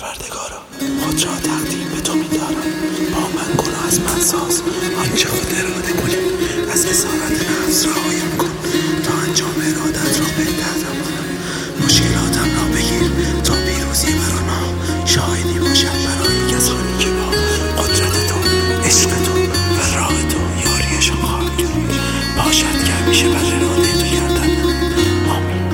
پروردگارا، خود را تقدیم به تو می‌دارم. با من گناه از من ساز، آنچه خود اراده کنی. از اسارت نفس رهایم کن تا انجام ارادت را بهتر کنم. مشکلاتم را بگیر تا پیروزی بر آنها شاهدی باشد برای کسانی که با قدرت تو، عشق تو و راه تو یاریشان خواهد کرد. باشد که همیشه بر اراده تو گردن نهاد. آمین.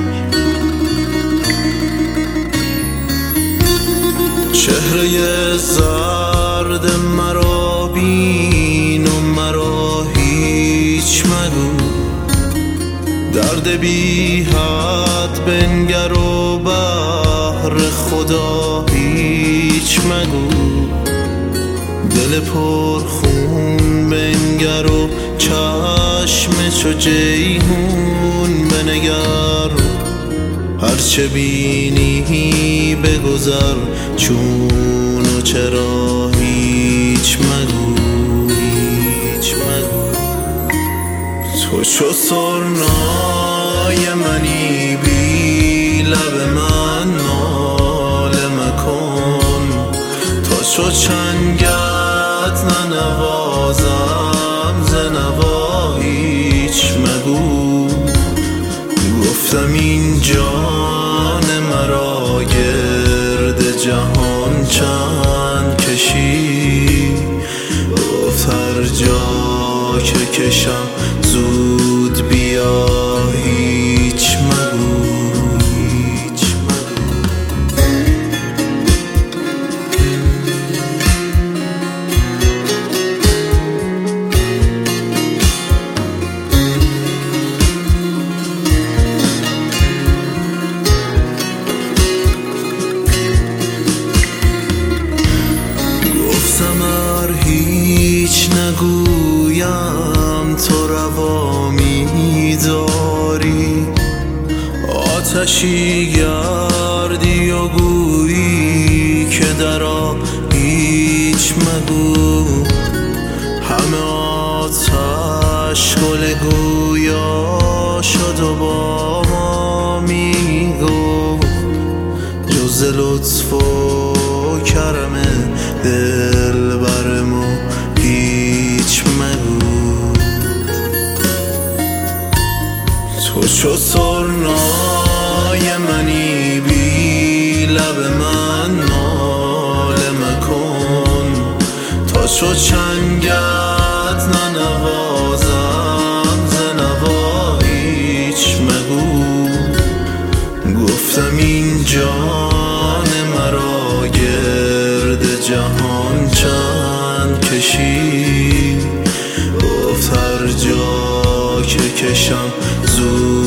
چهره زرد مرا بین و مرا هیچ مگو، درد بی حد بنگر و بحر خدا هیچ مگو. دل پر خون بنگر و چشم چو جیحون بنگر. هرچه بینی بگذر چون و چرا هیچ مگو، هیچ مگو. تو چو سرنای منی بی لب من ناله مکن. تا چو چنگت ننوازم ز نوا هیچ مگو. گفتم این جان مرا گرد جهان چند کشی. گفت هر جا که کشم زود بیا هیچ مگو، هیچ مگو. هیچ نگویم تو روا می‌داری. آتشی گردی و گویی که درآ هیچ مگو. همه آتش گل گویا شد و با ما میگفت جز لطف و کرم دلبر ما هیچ مگو. تو چو سرنای منی بی لب من ناله مکن. تا چو چنگت ننوازم ز نوا هیچ مگو. گفتم این جان مرا گرد جهان چند کشی. گفت هر جا که کشم زود